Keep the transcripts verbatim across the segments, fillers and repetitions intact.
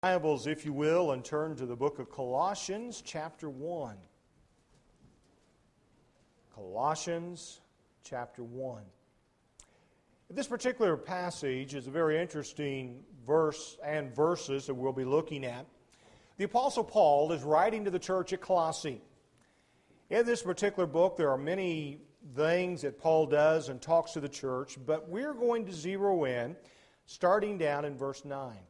Bibles, if you will, and turn to the book of Colossians, chapter one. Colossians, chapter one. This particular passage is a very interesting verse and verses that we'll be looking at. The Apostle Paul is writing to the church at Colossae. In this particular book, there are many things that Paul does and talks to the church, but we're going to zero in, starting down in verse nine.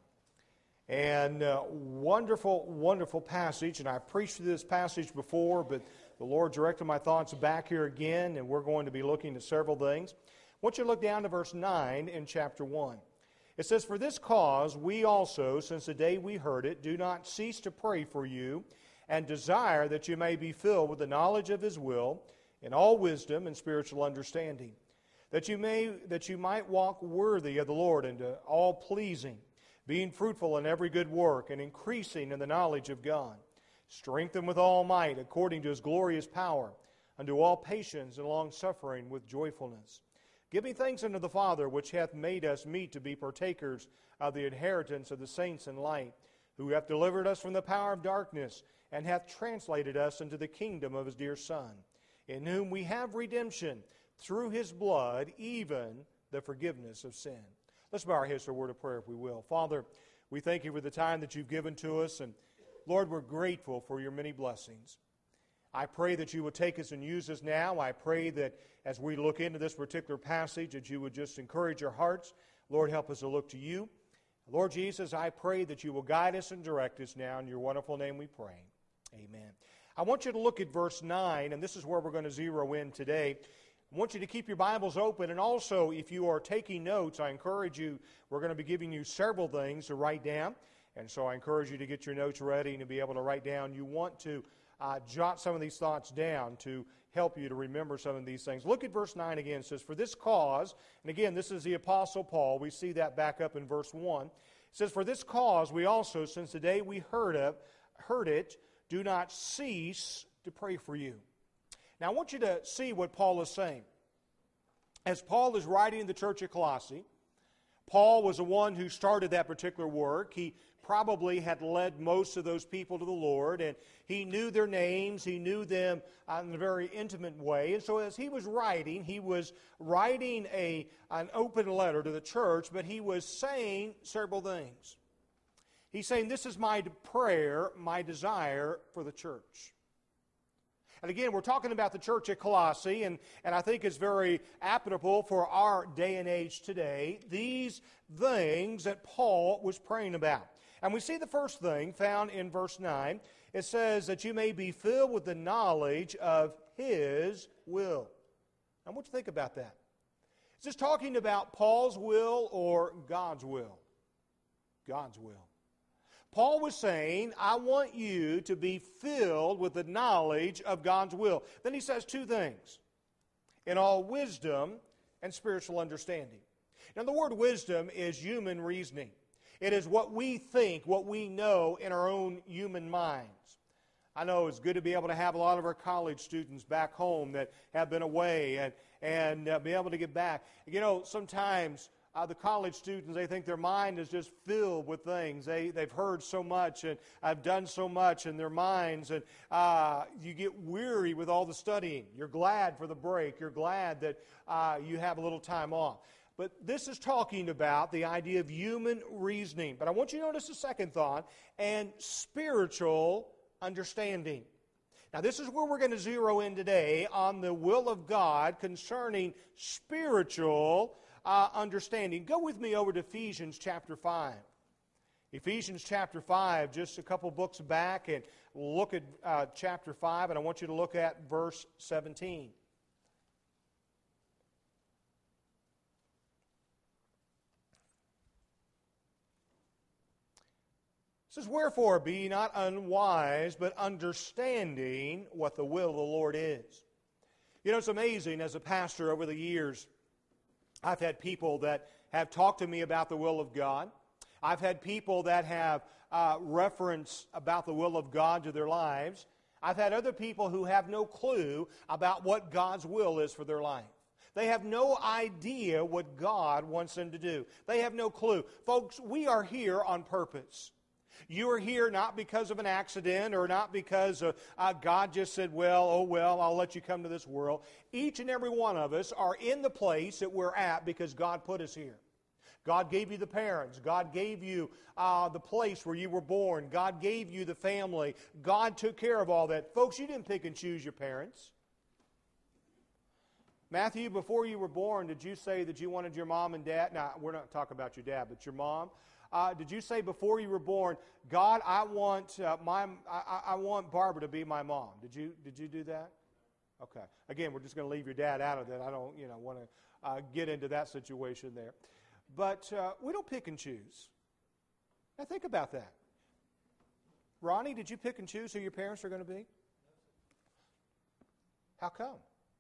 And uh, wonderful, wonderful passage, and I preached this passage before, but the Lord directed my thoughts back here again, and we're going to be looking at several things. I want you to look down to verse nine in chapter one. It says, "For this cause we also, since the day we heard it, do not cease to pray for you, and desire that you may be filled with the knowledge of His will, in all wisdom and spiritual understanding, that you may that you might walk worthy of the Lord and to all pleasing, being fruitful in every good work and increasing in the knowledge of God, strengthened with all might according to His glorious power, unto all patience and longsuffering with joyfulness, giving thanks unto the Father, which hath made us meet to be partakers of the inheritance of the saints in light, who hath delivered us from the power of darkness, and hath translated us into the kingdom of His dear Son, in whom we have redemption through His blood, even the forgiveness of sin." Let's bow our heads to a word of prayer, if we will. Father, we thank You for the time that You've given to us, and Lord, we're grateful for Your many blessings. I pray that You would take us and use us now. I pray that as we look into this particular passage, that You would just encourage our hearts. Lord, help us to look to You. Lord Jesus, I pray that You will guide us and direct us now. In Your wonderful name we pray. Amen. I want you to look at verse nine, and this is where we're going to zero in today. I want you to keep your Bibles open, and also if you are taking notes, I encourage you, we're going to be giving you several things to write down, and so I encourage you to get your notes ready and to be able to write down. You want to uh, jot some of these thoughts down to help you to remember some of these things. Look at verse nine again. It says, "For this cause," and again, this is the Apostle Paul. We see that back up in verse one. It says, "For this cause we also, since the day we heard, of, heard it, do not cease to pray for you." Now, I want you to see what Paul is saying. As Paul is writing the church at Colossae, Paul was the one who started that particular work. He probably had led most of those people to the Lord, and he knew their names. He knew them in a very intimate way. And so as he was writing, he was writing a, an open letter to the church, but he was saying several things. He's saying, this is my prayer, my desire for the church. And again, we're talking about the church at Colossae, and, and I think it's very applicable for our day and age today, these things that Paul was praying about. And we see the first thing found in verse nine. It says that you may be filled with the knowledge of His will. Now, what do you think about that? Is this talking about Paul's will or God's will? God's will. Paul was saying, I want you to be filled with the knowledge of God's will. Then he says two things. In all wisdom and spiritual understanding. Now the word wisdom is human reasoning. It is what we think, what we know in our own human minds. I know it's good to be able to have a lot of our college students back home that have been away and, and uh, be able to get back. You know, sometimes Uh, the college students, they think their mind is just filled with things. They, they've heard so much and have done so much in their minds, and uh, you get weary with all the studying. You're glad for the break. You're glad that uh, you have a little time off. But this is talking about the idea of human reasoning. But I want you to notice the second thought, and spiritual understanding. Now, this is where we're going to zero in today on the will of God concerning spiritual Uh, understanding. Go with me over to Ephesians chapter five. Ephesians chapter five, just a couple books back, and look at uh, chapter five, and I want you to look at verse seventeen. It says, "Wherefore be ye not unwise, but understanding what the will of the Lord is." You know, it's amazing, as a pastor over the years, I've had people that have talked to me about the will of God. I've had people that have uh, reference about the will of God to their lives. I've had other people who have no clue about what God's will is for their life. They have no idea what God wants them to do. They have no clue. Folks, we are here on purpose. You are here not because of an accident or not because uh, uh, God just said, well, oh well, I'll let you come to this world. Each and every one of us are in the place that we're at because God put us here. God gave you the parents. God gave you uh, the place where you were born. God gave you the family. God took care of all that. Folks, you didn't pick and choose your parents. Matthew, before you were born, did you say that you wanted your mom and dad? Now, we're not talking about your dad, but your mom. Uh, did you say before you were born, God, I want uh, my, I, I want Barbara to be my mom? Did you did you do that? Okay. Again, we're just going to leave your dad out of that. I don't, you know, want to uh, get into that situation there. But uh, we don't pick and choose. Now think about that. Ronnie, did you pick and choose who your parents are going to be? How come?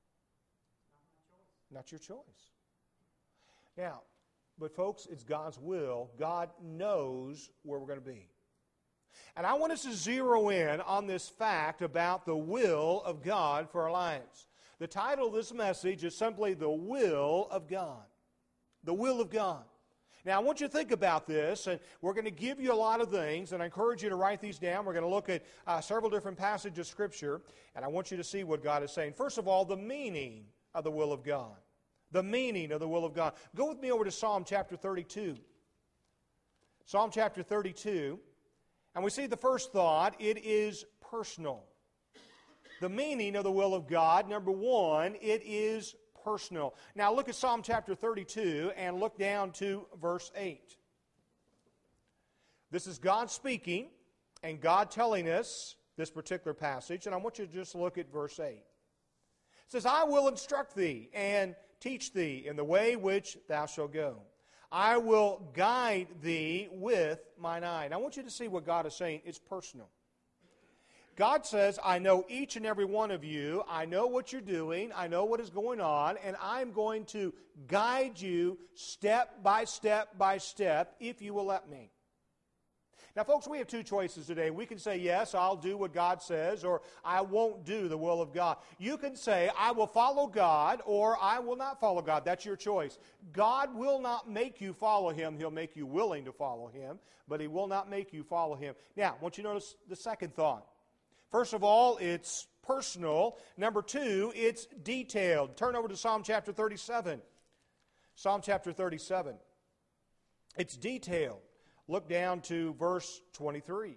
Not your choice. Now, but folks, it's God's will. God knows where we're going to be. And I want us to zero in on this fact about the will of God for our lives. The title of this message is simply The Will of God. The will of God. Now, I want you to think about this, and we're going to give you a lot of things, and I encourage you to write these down. We're going to look at uh, several different passages of Scripture, and I want you to see what God is saying. First of all, the meaning of the will of God. The meaning of the will of God. Go with me over to Psalm chapter thirty-two. Psalm chapter thirty-two, and we see the first thought, it is personal. The meaning of the will of God, number one, it is personal. Now look at Psalm chapter thirty-two and look down to verse eight. This is God speaking and God telling us this particular passage, and I want you to just look at verse eight. It says, I will instruct thee and teach thee in the way which thou shalt go. I will guide thee with mine eye. Now I want you to see what God is saying. It's personal. God says, I know each and every one of you. I know what you're doing. I know what is going on. And I'm going to guide you step by step by step if you will let me. Now, folks, we have two choices today. We can say, yes, I'll do what God says, or I won't do the will of God. You can say, I will follow God, or I will not follow God. That's your choice. God will not make you follow Him. He'll make you willing to follow Him, but He will not make you follow Him. Now, I want you to notice the second thought. First of all, it's personal. Number two, it's detailed. Turn over to Psalm chapter thirty-seven. Psalm chapter thirty-seven. It's detailed. Look down to verse twenty-three.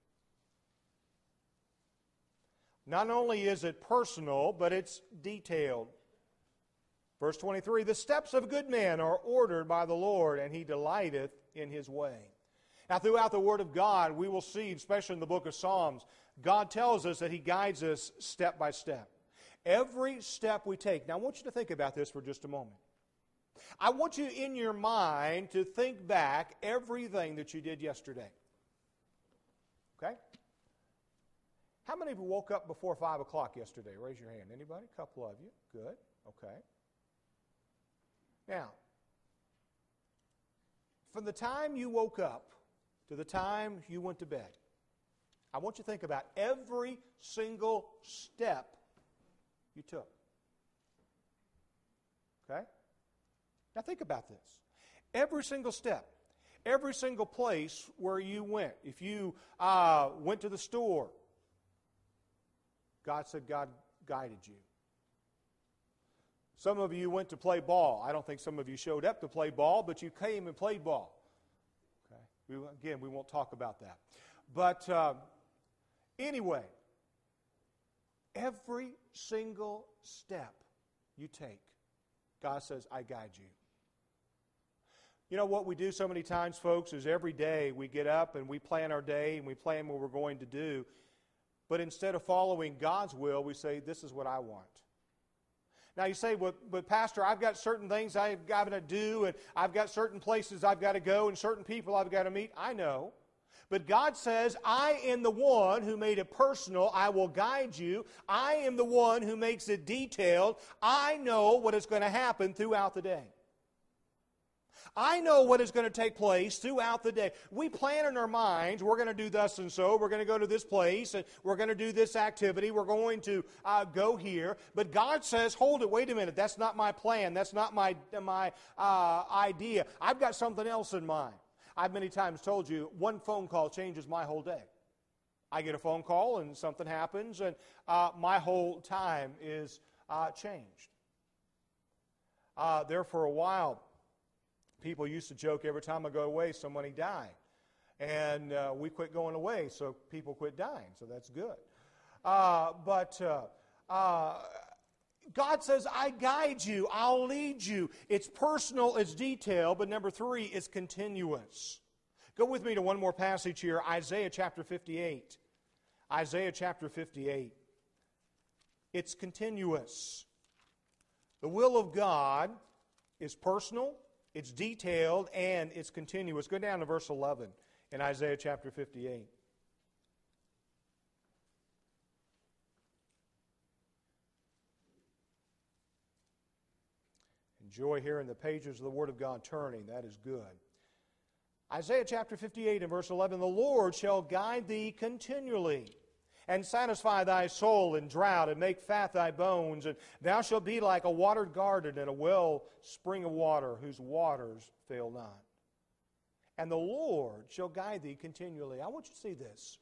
Not only is it personal, but it's detailed. Verse twenty-three, the steps of a good man are ordered by the Lord, and He delighteth in His way. Now, throughout the Word of God, we will see, especially in the book of Psalms, God tells us that He guides us step by step. Every step we take. Now, I want you to think about this for just a moment. I want you in your mind to think back everything that you did yesterday. Okay? How many of you woke up before five o'clock yesterday? Raise your hand. Anybody? A couple of you. Good. Okay. Now, from the time you woke up to the time you went to bed, I want you to think about every single step you took. Okay? Now think about this. Every single step, every single place where you went. If you uh, went to the store, God said God guided you. Some of you went to play ball. I don't think some of you showed up to play ball, but you came and played ball. Okay. We, again, we won't talk about that. But uh, anyway, every single step you take, God says, I guide you. You know what we do so many times, folks, is every day we get up and we plan our day and we plan what we're going to do. But instead of following God's will, we say, this is what I want. Now you say, well, but Pastor, I've got certain things I've got to do, and I've got certain places I've got to go, and certain people I've got to meet. I know. But God says, I am the one who made it personal. I will guide you. I am the one who makes it detailed. I know what is going to happen throughout the day. I know what is going to take place throughout the day. We plan in our minds, we're going to do thus and so, we're going to go to this place, and we're going to do this activity, we're going to uh, go here. But God says, hold it, wait a minute, that's not my plan, that's not my, my uh, idea. I've got something else in mind. I've many times told you, one phone call changes my whole day. I get a phone call and something happens, and uh, my whole time is uh, changed. Uh, there for a while, people used to joke every time I go away, somebody died. And uh, we quit going away, so people quit dying, so that's good. Uh, but uh, uh, God says, I guide you, I'll lead you. It's personal, it's detailed, but number three, it's continuous. Go with me to one more passage here, Isaiah chapter fifty-eight. Isaiah chapter fifty-eight. It's continuous. The will of God is personal, it's detailed, and it's continuous. Go down to verse eleven in Isaiah chapter fifty-eight. Enjoy hearing the pages of the Word of God turning. That is good. Isaiah chapter fifty-eight and verse eleven, the Lord shall guide thee continually, and satisfy thy soul in drought, and make fat thy bones, and thou shalt be like a watered garden and a well spring of water, whose waters fail not. And the Lord shall guide thee continually. I want you to see this.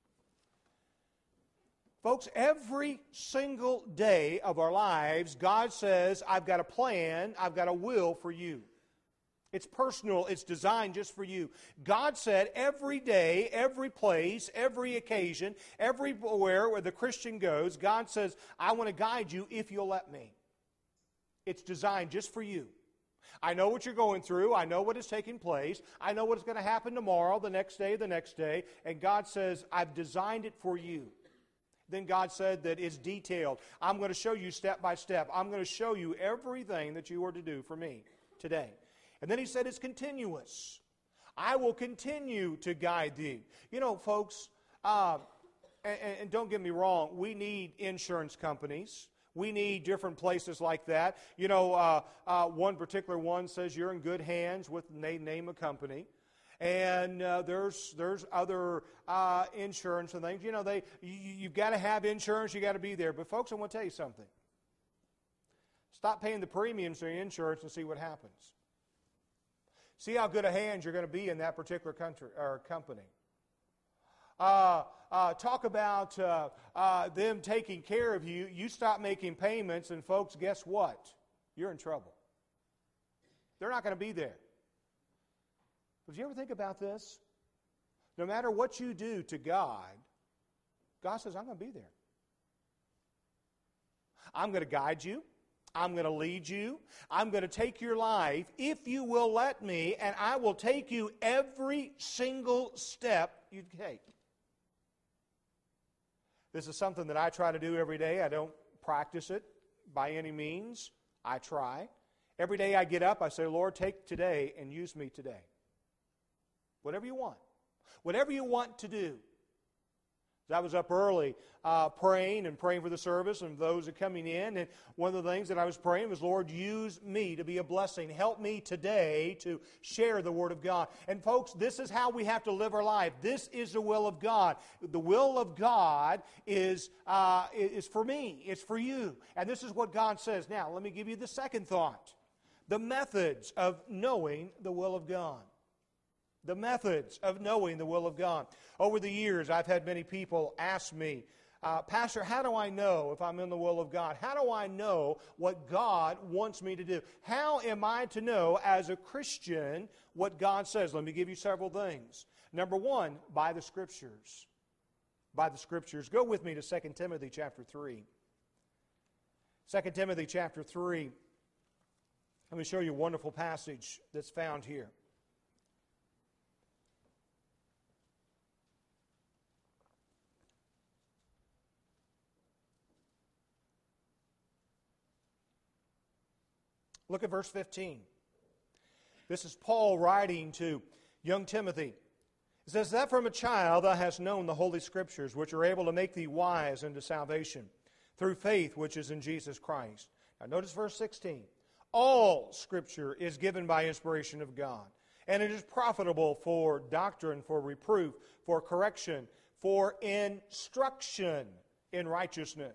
Folks, every single day of our lives, God says, I've got a plan, I've got a will for you. It's personal, it's designed just for you. God said every day, every place, every occasion, everywhere where the Christian goes, God says, I want to guide you if you'll let me. It's designed just for you. I know what you're going through. I know what is taking place. I know what's going to happen tomorrow, the next day, the next day. And God says, I've designed it for you. Then God said that it's detailed. I'm going to show you step by step. I'm going to show you everything that you are to do for me today. And then He said it's continuous. I will continue to guide thee. You know, folks, uh, and, and don't get me wrong, we need insurance companies. We need different places like that. You know, uh, uh, one particular one says you're in good hands with, they name a company. And uh, there's there's other uh, insurance and things. You know, they you, you've got to have insurance. You got to be there. But folks, I want to tell you something. Stop paying the premiums for your insurance and see what happens. See how good a hand you're going to be in that particular country or company. Uh, uh, talk about uh, uh, them taking care of you. You stop making payments, and folks, guess what? You're in trouble. They're not going to be there. But did you ever think about this? No matter what you do to God, God says, I'm going to be there. I'm going to guide you. I'm going to lead you. I'm going to take your life if you will let me, and I will take you every single step you take. This is something that I try to do every day. I don't practice it by any means. I try. Every day I get up, I say, Lord, take today and use me today. Whatever you want. Whatever you want to do. I was up early uh, praying and praying for the service and those that are coming in. And one of the things that I was praying was, Lord, use me to be a blessing. Help me today to share the Word of God. And folks, this is how we have to live our life. This is the will of God. The will of God is, uh, is for me. It's for you. And this is what God says. Now, let me give you the second thought. The methods of knowing the will of God. The methods of knowing the will of God. Over the years, I've had many people ask me, uh, Pastor, how do I know if I'm in the will of God? How do I know what God wants me to do? How am I to know as a Christian what God says? Let me give you several things. Number one, by the Scriptures. By the Scriptures. Go with me to Second Timothy chapter three. Second Timothy chapter three. Let me show you a wonderful passage that's found here. Look at verse fifteen. This is Paul writing to young Timothy. It says, that from a child thou hast known the Holy Scriptures, which are able to make thee wise unto salvation, through faith which is in Jesus Christ. Now notice verse sixteen. All Scripture is given by inspiration of God, and it is profitable for doctrine, for reproof, for correction, for instruction in righteousness,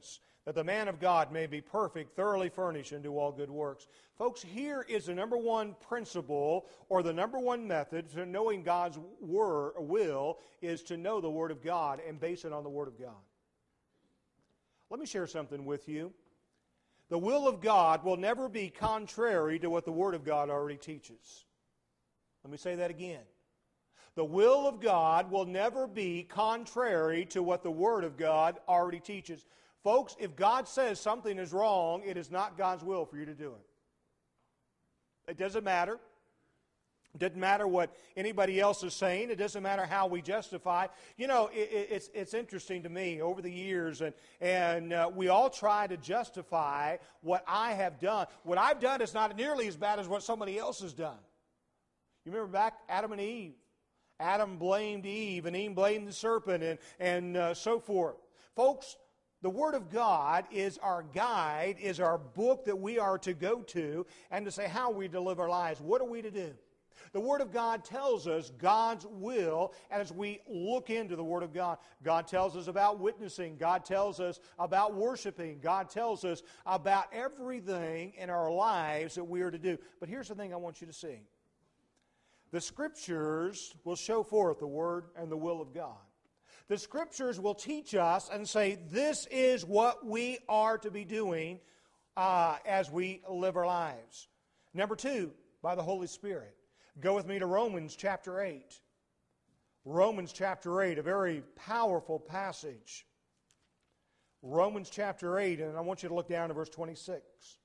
that the man of God may be perfect, thoroughly furnished unto all good works. Folks, here is the number one principle, or the number one method to knowing God's word, will, is to know the Word of God and base it on the Word of God. Let me share something with you. The will of God will never be contrary to what the Word of God already teaches. Let me say that again. The will of God will never be contrary to what the Word of God already teaches. Folks, if God says something is wrong, it is not God's will for you to do it. It doesn't matter. It doesn't matter what anybody else is saying. It doesn't matter how we justify. You know, it, it, it's, it's interesting to me over the years, and, and uh, we all try to justify what I have done. What I've done is not nearly as bad as what somebody else has done. You remember back Adam and Eve? Adam blamed Eve, and Eve blamed the serpent, and, and uh, so forth. Folks, the Word of God is our guide, is our book that we are to go to, and to say how we to live our lives. What are we to do? The Word of God tells us God's will as we look into the Word of God. God tells us about witnessing. God tells us about worshiping. God tells us about everything in our lives that we are to do. But here's the thing I want you to see. The Scriptures will show forth the Word and the will of God. The Scriptures will teach us and say, this is what we are to be doing uh, as we live our lives. Number two, by the Holy Spirit. Go with me to Romans chapter eight. Romans chapter eight, a very powerful passage. Romans chapter eight, and I want you to look down to verse twenty-six.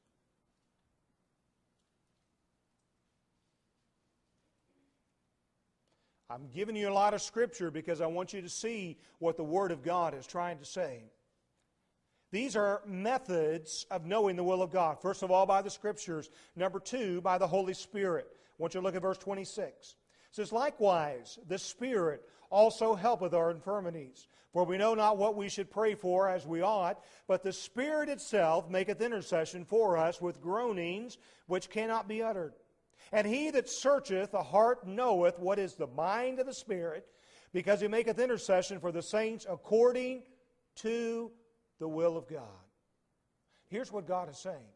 I'm giving you a lot of Scripture because I want you to see what the Word of God is trying to say. These are methods of knowing the will of God. First of all, by the Scriptures. Number two, by the Holy Spirit. I want you to look at verse twenty-six. It says, likewise, the Spirit also helpeth our infirmities. For we know not what we should pray for as we ought, but the Spirit itself maketh intercession for us with groanings which cannot be uttered. And he that searcheth the heart knoweth what is the mind of the Spirit, because he maketh intercession for the saints according to the will of God. Here's what God is saying.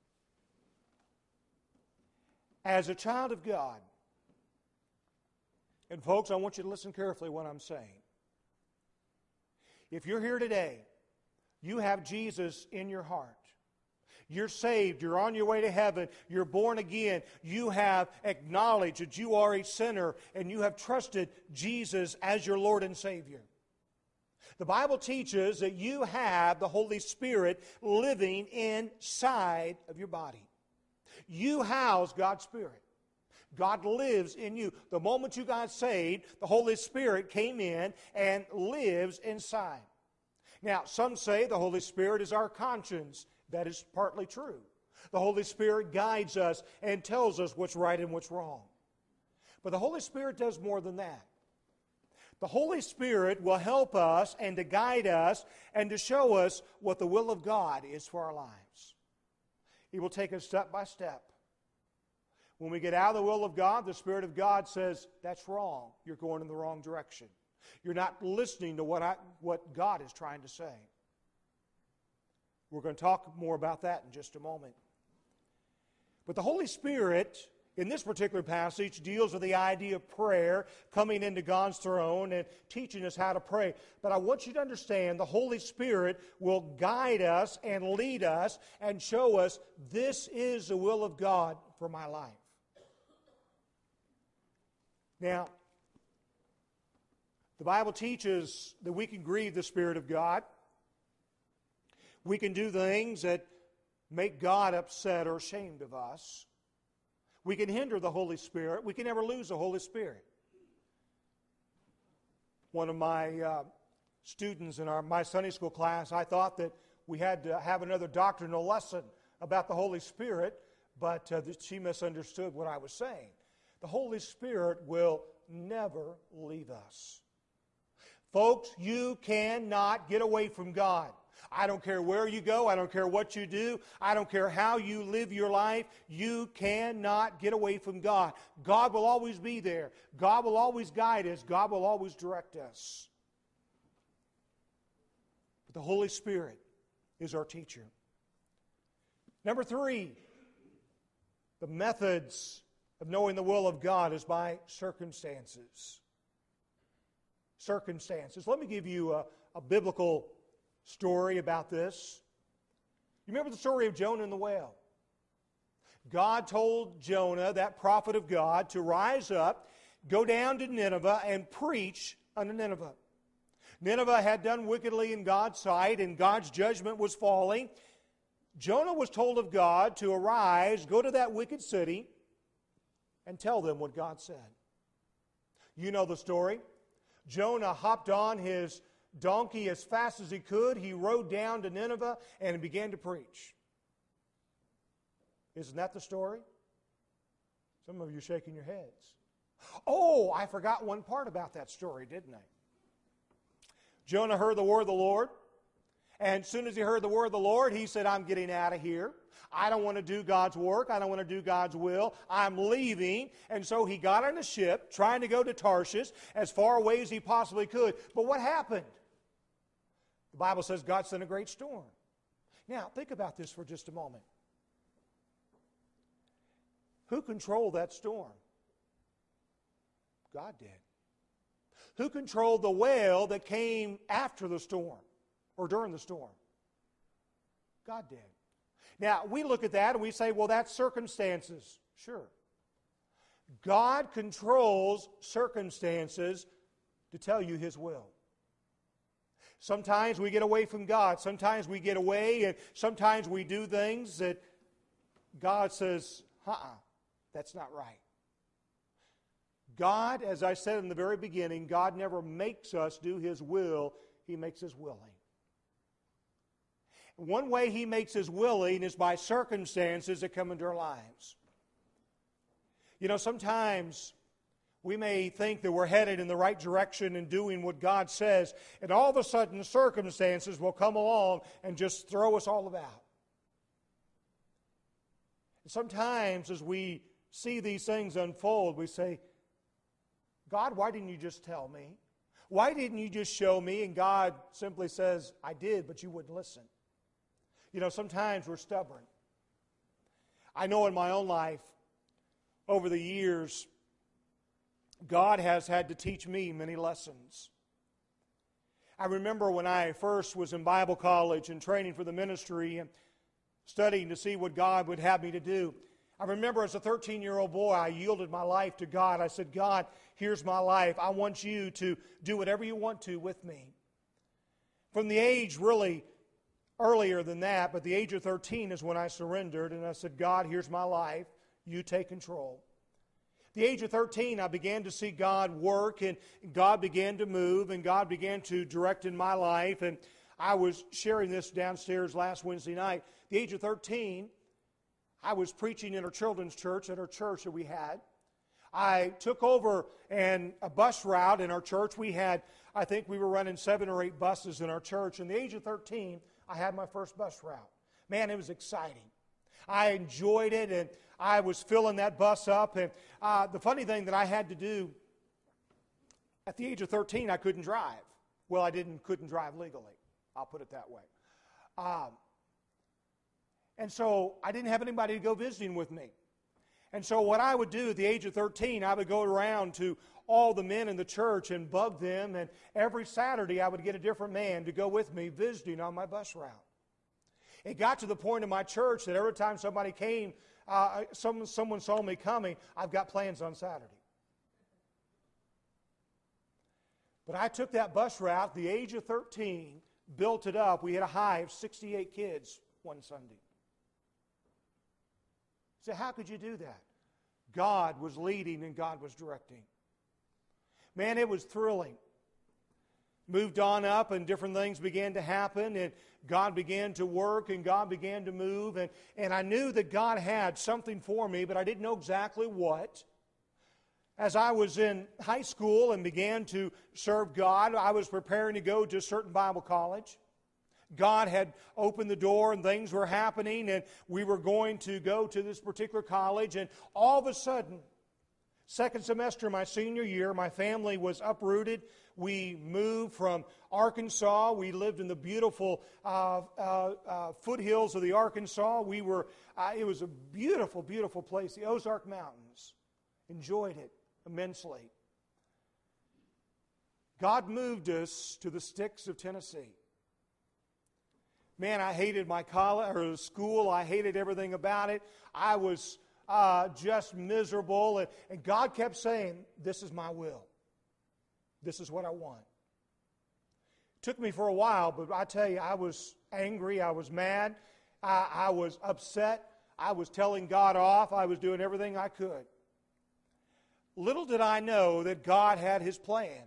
As a child of God, and folks, I want you to listen carefully to what I'm saying. If you're here today, you have Jesus in your heart. You're saved. You're on your way to heaven. You're born again. You have acknowledged that you are a sinner, and you have trusted Jesus as your Lord and Savior. The Bible teaches that you have the Holy Spirit living inside of your body. You house God's Spirit. God lives in you. The moment you got saved, the Holy Spirit came in and lives inside. Now, some say the Holy Spirit is our conscience. That is partly true. The Holy Spirit guides us and tells us what's right and what's wrong. But the Holy Spirit does more than that. The Holy Spirit will help us and to guide us and to show us what the will of God is for our lives. He will take us step by step. When we get out of the will of God, the Spirit of God says, that's wrong. You're going in the wrong direction. You're not listening to what, I, what God is trying to say. We're going to talk more about that in just a moment. But the Holy Spirit, in this particular passage, deals with the idea of prayer, coming into God's throne and teaching us how to pray. But I want you to understand the Holy Spirit will guide us and lead us and show us this is the will of God for my life. Now, the Bible teaches that we can grieve the Spirit of God. We can do things that make God upset or ashamed of us. We can hinder the Holy Spirit. We can never lose the Holy Spirit. One of my uh, students in our my Sunday school class, I thought that we had to have another doctrinal lesson about the Holy Spirit, but uh, she misunderstood what I was saying. The Holy Spirit will never leave us. Folks, you cannot get away from God. I don't care where you go. I don't care what you do. I don't care how you live your life. You cannot get away from God. God will always be there. God will always guide us. God will always direct us. But the Holy Spirit is our teacher. Number three, the methods of knowing the will of God is by circumstances. Circumstances. Let me give you a, a biblical story about this. You remember the story of Jonah and the whale? God told Jonah, that prophet of God, to rise up, go down to Nineveh, and preach unto Nineveh. Nineveh had done wickedly in God's sight, and God's judgment was falling. Jonah was told of God to arise, go to that wicked city, and tell them what God said. You know the story. Jonah hopped on his donkey as fast as he could. He rode down to Nineveh and began to preach. Isn't that the story? Some of you are shaking your heads. Oh, I forgot one part about that story, didn't I? Jonah heard the word of the Lord. And as soon as he heard the word of the Lord, he said, I'm getting out of here. I don't want to do God's work. I don't want to do God's will. I'm leaving. And so he got on a ship, trying to go to Tarshish as far away as he possibly could. But what happened? The Bible says God sent a great storm. Now, think about this for just a moment. Who controlled that storm? God did. Who controlled the whale that came after the storm? Or during the storm? God did. Now, we look at that and we say, well, that's circumstances. Sure. God controls circumstances to tell you His will. Sometimes we get away from God. Sometimes we get away, and sometimes we do things that God says, uh-uh, that's not right. God, as I said in the very beginning, God never makes us do His will. He makes us willing. One way He makes us willing is by circumstances that come into our lives. You know, sometimes we may think that we're headed in the right direction and doing what God says, and all of a sudden circumstances will come along and just throw us all about. And sometimes as we see these things unfold, we say, God, why didn't you just tell me? Why didn't you just show me? And God simply says, I did, but you wouldn't listen. You know, sometimes we're stubborn. I know in my own life, over the years, God has had to teach me many lessons. I remember when I first was in Bible college and training for the ministry and studying to see what God would have me to do. I remember as a thirteen-year-old boy, I yielded my life to God. I said, God, here's my life. I want you to do whatever you want to with me. From the age really earlier than that, but the age of thirteen is when I surrendered, and I said, God, here's my life. You take control. At the age of thirteen, I began to see God work, and God began to move, and God began to direct in my life. And I was sharing this downstairs last Wednesday night. At the age of thirteen, I was preaching in our children's church at our church that we had. I took over and a bus route in our church. We had, I think we were running seven or eight buses in our church. And at the age of thirteen, I had my first bus route. Man, it was exciting. I enjoyed it, and I was filling that bus up. And uh, the funny thing that I had to do, at the age of thirteen, I couldn't drive. Well, I didn't couldn't drive legally. I'll put it that way. Um, and so I didn't have anybody to go visiting with me. And so what I would do at the age of thirteen, I would go around to all the men in the church and bug them. And every Saturday I would get a different man to go with me visiting on my bus route. It got to the point in my church that every time somebody came, uh, some, someone saw me coming, I've got plans on Saturday. But I took that bus route at the age of thirteen, built it up. We had a high of sixty-eight kids one Sunday. So how could you do that? God was leading and God was directing. Man, it was thrilling. Moved on up and different things began to happen and God began to work and God began to move. And, and I knew that God had something for me, but I didn't know exactly what. As I was in high school and began to serve God, I was preparing to go to a certain Bible college. God had opened the door and things were happening and we were going to go to this particular college, and all of a sudden, second semester of my senior year, my family was uprooted. We moved from Arkansas. We lived in the beautiful uh, uh, uh, foothills of the Arkansas. We were, uh, it was a beautiful, beautiful place, the Ozark Mountains. Enjoyed it immensely. God moved us to the sticks of Tennessee. Man, I hated my college or school. I hated everything about it. I was uh, just miserable. And, and God kept saying, this is my will. This is what I want. It took me for a while, but I tell you, I was angry. I was mad. I, I was upset. I was telling God off. I was doing everything I could. Little did I know that God had His plan.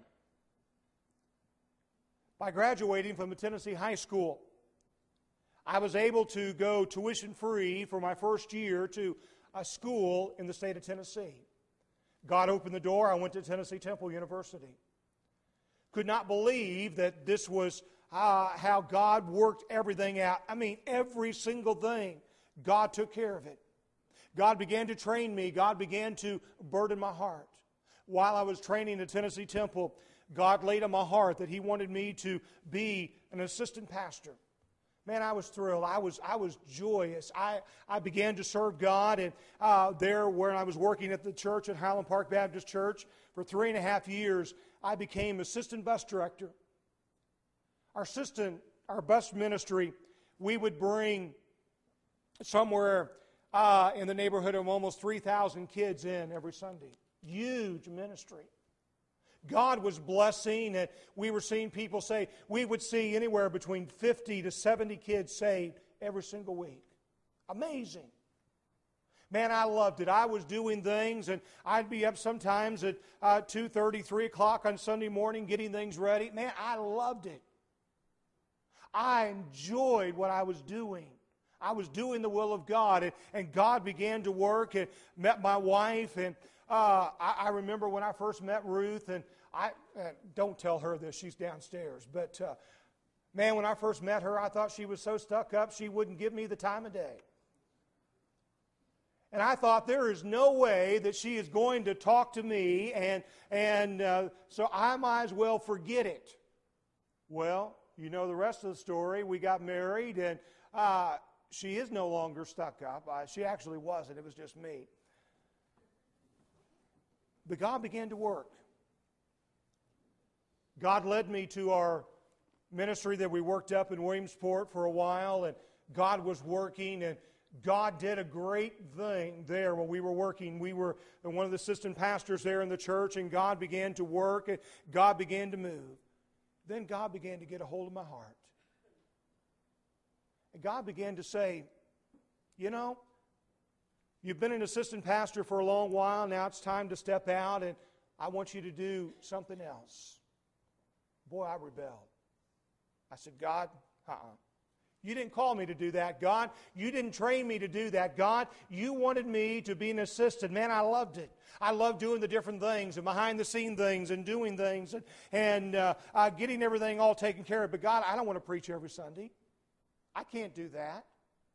By graduating from the Tennessee high school, I was able to go tuition-free for my first year to a school in the state of Tennessee. God opened the door. I went to Tennessee Temple University. Could not believe that this was uh, how God worked everything out. I mean, every single thing, God took care of it. God began to train me. God began to burden my heart. While I was training at Tennessee Temple, God laid on my heart that He wanted me to be an assistant pastor. Man, I was thrilled. I was I was joyous. I, I began to serve God, and uh, there where I was working at the church at Highland Park Baptist Church for three and a half years, I became assistant bus director. Our assistant, our bus ministry, we would bring somewhere uh, in the neighborhood of almost three thousand kids in every Sunday. Huge ministry. God was blessing, and we were seeing people say, we would see anywhere between fifty to seventy kids saved every single week. Amazing. Man, I loved it. I was doing things, and I'd be up sometimes at uh, two thirty, three o'clock on Sunday morning getting things ready. Man, I loved it. I enjoyed what I was doing. I was doing the will of God, and, and God began to work and met my wife, and Uh, I, I remember when I first met Ruth, and I uh, don't tell her this, she's downstairs. But uh, man, when I first met her, I thought she was so stuck up she wouldn't give me the time of day. And I thought there is no way that she is going to talk to me, and and uh, so I might as well forget it. Well, you know the rest of the story. We got married, and uh, she is no longer stuck up. Uh, she actually wasn't. It was just me. But God began to work. God led me to our ministry that we worked up in Williamsport for a while, and God was working, and God did a great thing there when we were working. We were one of the assistant pastors there in the church, and God began to work, and God began to move. Then God began to get a hold of my heart. And God began to say, you know, you've been an assistant pastor for a long while. Now it's time to step out, and I want you to do something else. Boy, I rebelled. I said, God, uh-uh. You didn't call me to do that, God. You didn't train me to do that, God. You wanted me to be an assistant. Man, I loved it. I loved doing the different things and behind-the-scene things and doing things and, and uh, uh, getting everything all taken care of. But God, I don't want to preach every Sunday. I can't do that.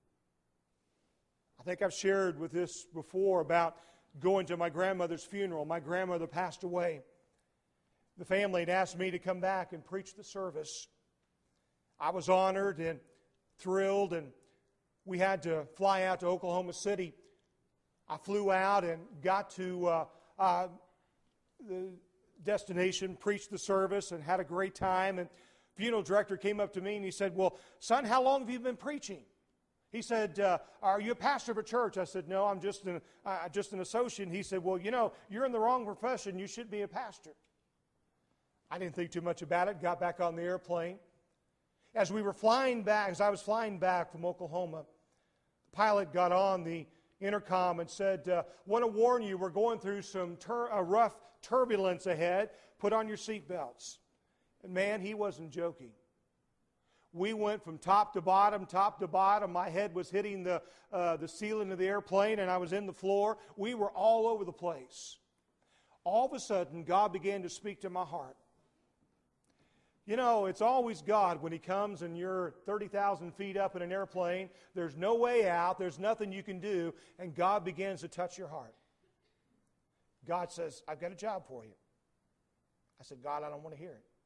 I think I've shared with this before about going to my grandmother's funeral. My grandmother passed away. The family had asked me to come back and preach the service. I was honored and thrilled, and we had to fly out to Oklahoma City. I flew out and got to uh, uh, the destination, preached the service, and had a great time. And the funeral director came up to me and he said, well, son, how long have you been preaching? He said, uh, are you a pastor of a church? I said, no, I'm just an, uh, just an associate. And he said, well, you know, you're in the wrong profession. You should be a pastor. I didn't think too much about it. Got back on the airplane. As we were flying back, as I was flying back from Oklahoma, the pilot got on the intercom and said, uh, want to warn you, we're going through some tur- uh, rough turbulence ahead. Put on your seatbelts. And man, he wasn't joking. We went from top to bottom, top to bottom. My head was hitting the, uh, the ceiling of the airplane, and I was in the floor. We were all over the place. All of a sudden, God began to speak to my heart. You know, it's always God when He comes and you're thirty thousand feet up in an airplane. There's no way out. There's nothing you can do. And God begins to touch your heart. God says, I've got a job for you. I said, God, I don't want to hear it.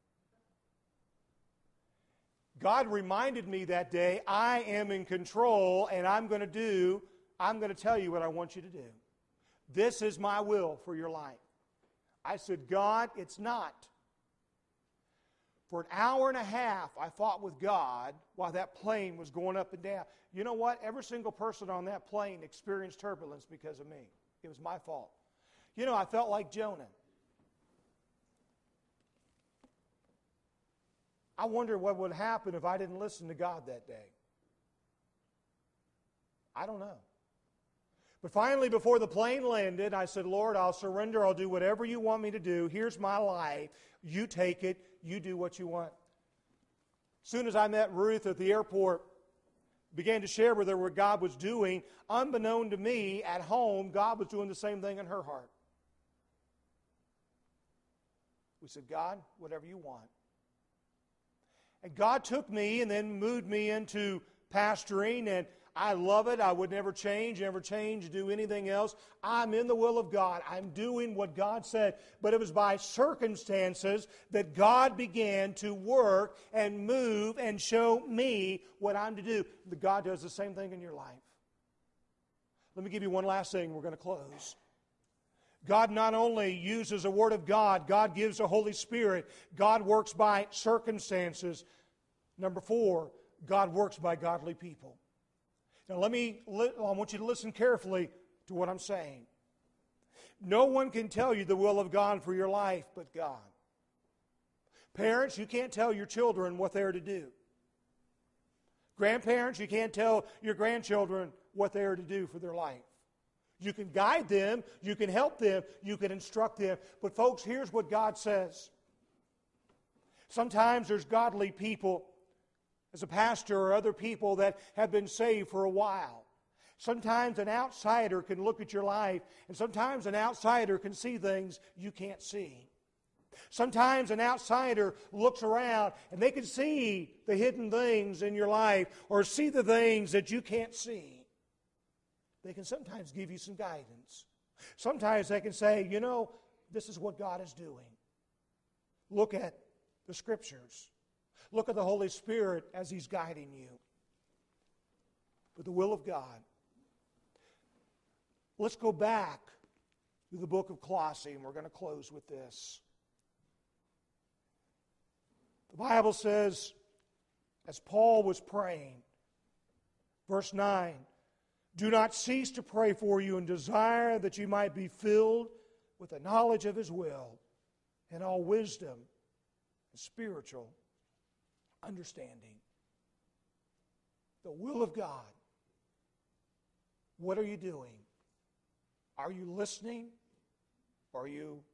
God reminded me that day, I am in control and I'm going to do, I'm going to tell you what I want you to do. This is my will for your life. I said, God, it's not. For an hour and a half, I fought with God while that plane was going up and down. You know what? Every single person on that plane experienced turbulence because of me. It was my fault. You know, I felt like Jonah. I wonder what would happen if I didn't listen to God that day. I don't know. But finally, before the plane landed, I said, Lord, I'll surrender. I'll do whatever you want me to do. Here's my life. You take it. You do what you want. As soon as I met Ruth at the airport, began to share with her what God was doing, unbeknown to me, at home, God was doing the same thing in her heart. We said, God, whatever you want. And God took me and then moved me into pastoring, and I love it. I would never change, never change, do anything else. I'm in the will of God. I'm doing what God said. But it was by circumstances that God began to work and move and show me what I'm to do. God does the same thing in your life. Let me give you one last thing. We're going to close. God not only uses a Word of God, God gives a Holy Spirit. God works by circumstances. Number four, God works by godly people. Now let me, I want you to listen carefully to what I'm saying. No one can tell you the will of God for your life but God. Parents, you can't tell your children what they're to do. Grandparents, you can't tell your grandchildren what they're to do for their life. You can guide them, you can help them, you can instruct them. But folks, here's what God says. Sometimes there's godly people, as a pastor or other people that have been saved for a while. Sometimes an outsider can look at your life, and sometimes an outsider can see things you can't see. Sometimes an outsider looks around and they can see the hidden things in your life or see the things that you can't see. They can sometimes give you some guidance. Sometimes they can say, you know, this is what God is doing. Look at the Scriptures. Look at the Holy Spirit as He's guiding you. With the will of God. Let's go back to the book of Colossae, and we're going to close with this. The Bible says, as Paul was praying, verse nine, do not cease to pray for you and desire that you might be filled with the knowledge of His will and all wisdom and spiritual understanding. The will of God. What are you doing? Are you listening? Or are you